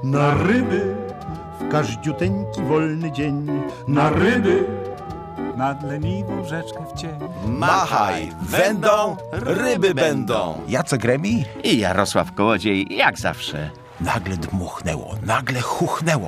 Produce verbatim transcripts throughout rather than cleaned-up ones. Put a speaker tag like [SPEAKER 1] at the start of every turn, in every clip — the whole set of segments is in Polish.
[SPEAKER 1] Na ryby w każdziuteńki wolny dzień. Na ryby
[SPEAKER 2] nad leniwą rzeczkę w cień.
[SPEAKER 3] Machaj, wędą, ryby będą. Jacek Remi
[SPEAKER 4] i Jarosław Kołodziej, jak zawsze.
[SPEAKER 3] Nagle dmuchnęło, nagle chuchnęło.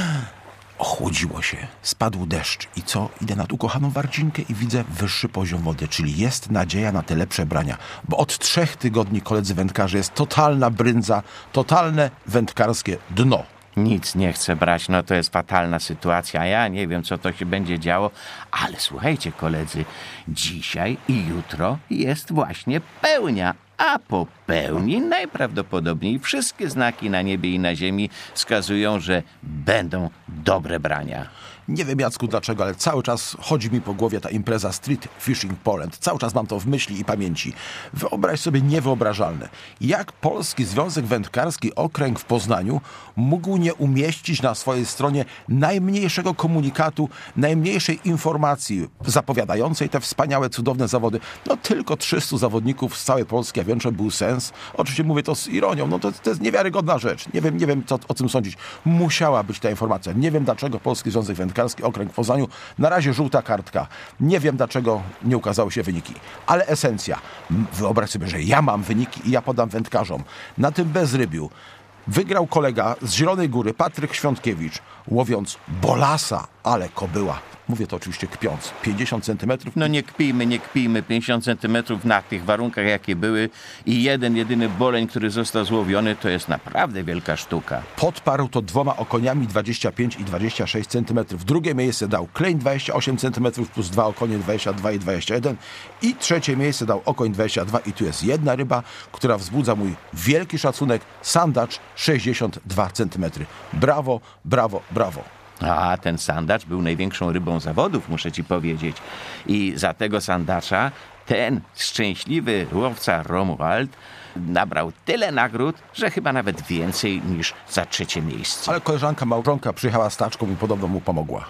[SPEAKER 3] Ochłodziło się, spadł deszcz. I co? Idę nad ukochaną Warcinkę i widzę wyższy poziom wody, czyli jest nadzieja na te lepsze brania. Bo od trzech tygodni, koledzy wędkarze, jest totalna bryndza, totalne wędkarskie dno.
[SPEAKER 4] Nic nie chcę brać, no to jest fatalna sytuacja. Ja nie wiem, co to się będzie działo, ale słuchajcie, koledzy, dzisiaj i jutro jest właśnie pełnia. A po pełni najprawdopodobniej wszystkie znaki na niebie i na ziemi wskazują, że będą dobre brania.
[SPEAKER 3] Nie wiem, Jacku, dlaczego, ale cały czas chodzi mi po głowie ta impreza Street Fishing Poland. Cały czas mam to w myśli i pamięci. Wyobraź sobie niewyobrażalne. Jak Polski Związek Wędkarski Okręg w Poznaniu mógł nie umieścić na swojej stronie najmniejszego komunikatu, najmniejszej informacji zapowiadającej te wspaniałe, cudowne zawody. No tylko trzystu zawodników z całej Polski, a wiem, że był sens. Oczywiście mówię to z ironią, no to, to jest niewiarygodna rzecz. Nie wiem, nie wiem co, o tym sądzić. Musiała być ta informacja. Nie wiem, dlaczego Polski Związek Wędkarski Okręg w Poznaniu, na razie żółta kartka. Nie wiem, dlaczego nie ukazały się wyniki. Ale esencja. Wyobraź sobie, że ja mam wyniki i ja podam wędkarzom. Na tym bezrybiu wygrał kolega z Zielonej Góry, Patryk Świątkiewicz, łowiąc bolasa, ale kobyła. Mówię to oczywiście kpiąc. pięćdziesiąt centymetrów.
[SPEAKER 4] No nie kpijmy, nie kpijmy. pięćdziesiąt centymetrów na tych warunkach, jakie były i jeden, jedyny boleń, który został złowiony, to jest naprawdę wielka sztuka.
[SPEAKER 3] Podparł to dwoma okoniami dwadzieścia pięć i dwadzieścia sześć centymetrów. Drugie miejsce dał kleń dwadzieścia osiem centymetrów plus dwa okonie dwadzieścia dwa i dwadzieścia jeden. I trzecie miejsce dał okoń dwadzieścia dwa. I tu jest jedna ryba, która wzbudza mój wielki szacunek. Sandacz sześćdziesiąt dwa centymetry. Brawo, brawo, brawo.
[SPEAKER 4] A ten sandacz był największą rybą zawodów, muszę ci powiedzieć. I za tego sandacza ten szczęśliwy łowca Romuald nabrał tyle nagród, że chyba nawet więcej niż za trzecie miejsce.
[SPEAKER 3] Ale koleżanka małżonka przyjechała z taczką i podobno mu pomogła.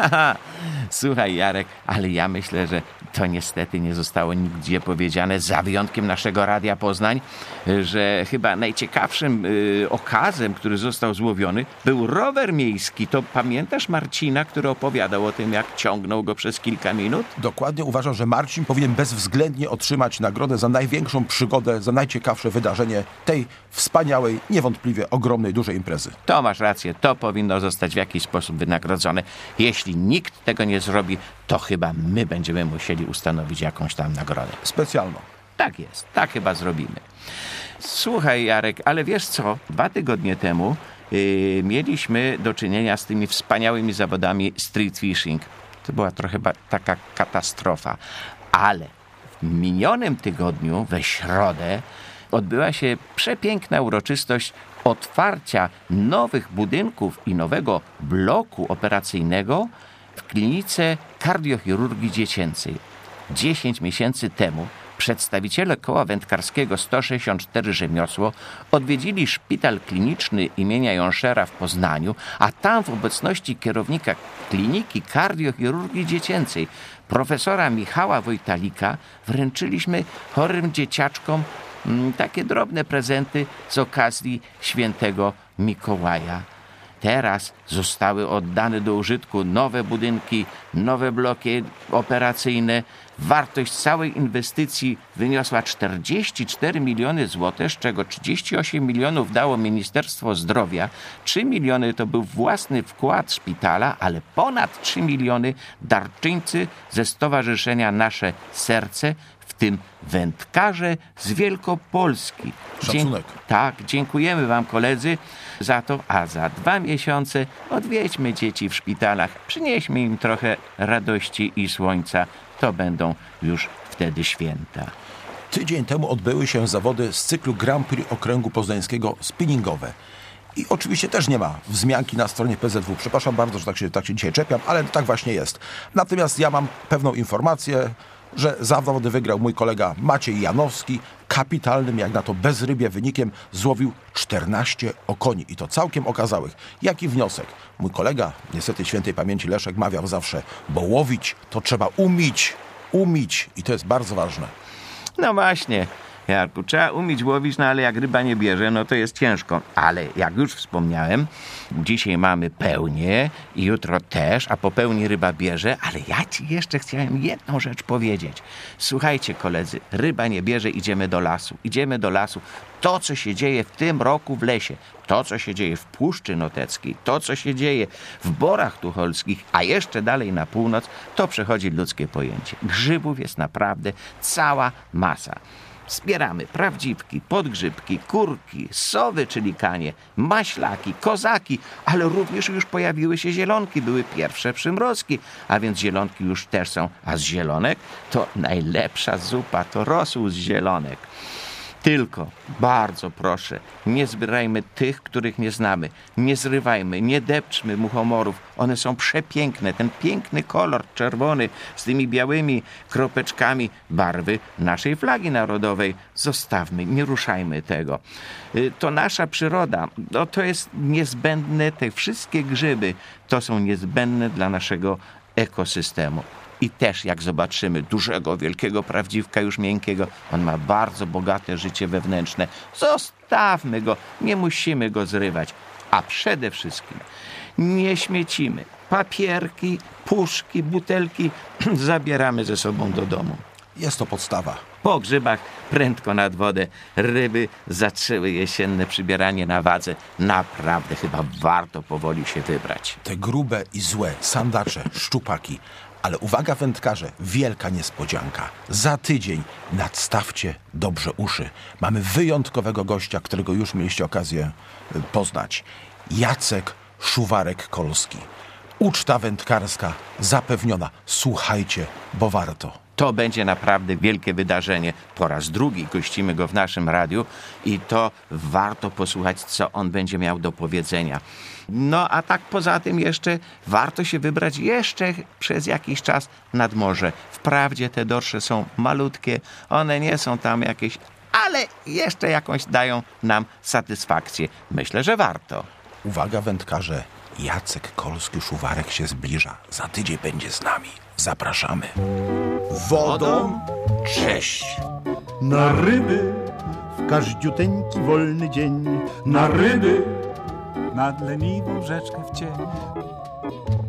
[SPEAKER 4] Słuchaj, Jarek, ale ja myślę, że to niestety nie zostało nigdzie powiedziane, za wyjątkiem naszego Radia Poznań, że chyba najciekawszym y, okazem, który został złowiony, był rower miejski. To pamiętasz Marcina, który opowiadał o tym, jak ciągnął go przez kilka minut?
[SPEAKER 3] Dokładnie uważam, że Marcin powinien bezwzględnie otrzymać nagrodę za największą przygodę, za najciekawsze wydarzenie tej wspaniałej, niewątpliwie ogromnej, dużej imprezy.
[SPEAKER 4] To masz rację, to powinno zostać w jakiś sposób wynagrodzone. Jeśli nikt tego nie zrobi, to chyba my będziemy musieli ustanowić jakąś tam nagrodę.
[SPEAKER 3] Specjalną.
[SPEAKER 4] Tak jest, tak chyba zrobimy. Słuchaj, Jarek, ale wiesz co? Dwa tygodnie temu yy, mieliśmy do czynienia z tymi wspaniałymi zawodami street fishing. To była trochę ba- taka katastrofa. Ale w minionym tygodniu, we środę, odbyła się przepiękna uroczystość otwarcia nowych budynków i nowego bloku operacyjnego w klinice kardiochirurgii dziecięcej. Dziesięć miesięcy temu przedstawiciele Koła Wędkarskiego sto sześćdziesiąt cztery Rzemiosło odwiedzili szpital kliniczny imienia Jonszera w Poznaniu, a tam w obecności kierownika kliniki kardiochirurgii dziecięcej, profesora Michała Wojtalika, wręczyliśmy chorym dzieciaczkom mm, takie drobne prezenty z okazji świętego Mikołaja. Teraz zostały oddane do użytku nowe budynki, nowe bloki operacyjne. Wartość całej inwestycji wyniosła czterdzieści cztery miliony złotych, z czego trzydzieści osiem milionów dało Ministerstwo Zdrowia. trzy miliony to był własny wkład szpitala, ale ponad trzy miliony darczyńcy ze Stowarzyszenia Nasze Serce, w tym wędkarze z Wielkopolski.
[SPEAKER 3] Szacunek.
[SPEAKER 4] Dzie- tak, dziękujemy wam, koledzy, za to, a za dwa miesiące odwiedźmy dzieci w szpitalach, przynieśmy im trochę radości i słońca. To będą już wtedy święta.
[SPEAKER 3] Tydzień temu odbyły się zawody z cyklu Grand Prix Okręgu Poznańskiego spinningowe. I oczywiście też nie ma wzmianki na stronie P Z W. Przepraszam bardzo, że tak się, tak się dzisiaj czepiam, ale tak właśnie jest. Natomiast ja mam pewną informację, że zawody wygrał mój kolega Maciej Janowski. Kapitalnym, jak na to bezrybie wynikiem, złowił czternaście okoni i to całkiem okazałych. Jaki wniosek? Mój kolega, niestety świętej pamięci Leszek, mawiał zawsze, bo łowić to trzeba umieć, umieć i to jest bardzo ważne.
[SPEAKER 4] No właśnie, Jarku, trzeba umieć łowić, no ale jak ryba nie bierze, no to jest ciężko. Ale jak już wspomniałem, dzisiaj mamy pełnię i jutro też, a po pełni ryba bierze, ale ja ci jeszcze chciałem jedną rzecz powiedzieć. Słuchajcie, koledzy, ryba nie bierze, idziemy do lasu. Idziemy do lasu. To, co się dzieje w tym roku w lesie, to, co się dzieje w Puszczy Noteckiej, to, co się dzieje w Borach Tucholskich, a jeszcze dalej na północ, to przechodzi ludzkie pojęcie. Grzybów jest naprawdę cała masa. Zbieramy prawdziwki, podgrzybki, kurki, sowy, czyli kanie, maślaki, kozaki, ale również już pojawiły się zielonki, były pierwsze przymrozki, a więc zielonki już też są, a z zielonek to najlepsza zupa, to rosół z zielonek. Tylko, bardzo proszę, nie zbierajmy tych, których nie znamy. Nie zrywajmy, nie depczmy muchomorów. One są przepiękne. Ten piękny kolor czerwony z tymi białymi kropeczkami barwy naszej flagi narodowej. Zostawmy, nie ruszajmy tego. To nasza przyroda. No, to jest niezbędne. Te wszystkie grzyby to są niezbędne dla naszego ekosystemu. I też jak zobaczymy dużego, wielkiego prawdziwka już miękkiego, on ma bardzo bogate życie wewnętrzne. Zostawmy go, nie musimy go zrywać. A przede wszystkim nie śmiecimy. Papierki, puszki, butelki zabieramy ze sobą do domu.
[SPEAKER 3] Jest to podstawa.
[SPEAKER 4] Po grzybach prędko nad wodę. Ryby zaczęły jesienne przybieranie na wadze. Naprawdę chyba warto powoli się wybrać.
[SPEAKER 3] Te grube i złe sandacze, szczupaki. Ale uwaga, wędkarze, wielka niespodzianka. Za tydzień nadstawcie dobrze uszy. Mamy wyjątkowego gościa, którego już mieliście okazję poznać. Jacek Szuwarek-Kolski. Uczta wędkarska zapewniona. Słuchajcie, bo warto.
[SPEAKER 4] To będzie naprawdę wielkie wydarzenie. Po raz drugi gościmy go w naszym radiu i to warto posłuchać, co on będzie miał do powiedzenia. No a tak poza tym jeszcze warto się wybrać jeszcze przez jakiś czas nad morze. Wprawdzie te dorsze są malutkie, one nie są tam jakieś, ale jeszcze jakąś dają nam satysfakcję. Myślę, że warto.
[SPEAKER 3] Uwaga, wędkarze, Jacek Kolski-Szuwarek się zbliża. Za tydzień będzie z nami. Zapraszamy.
[SPEAKER 1] Wodą
[SPEAKER 3] Cześć!
[SPEAKER 1] na ryby, w każdziuteńki wolny dzień, na ryby.
[SPEAKER 2] Nad leniwą rzeczkę w cień.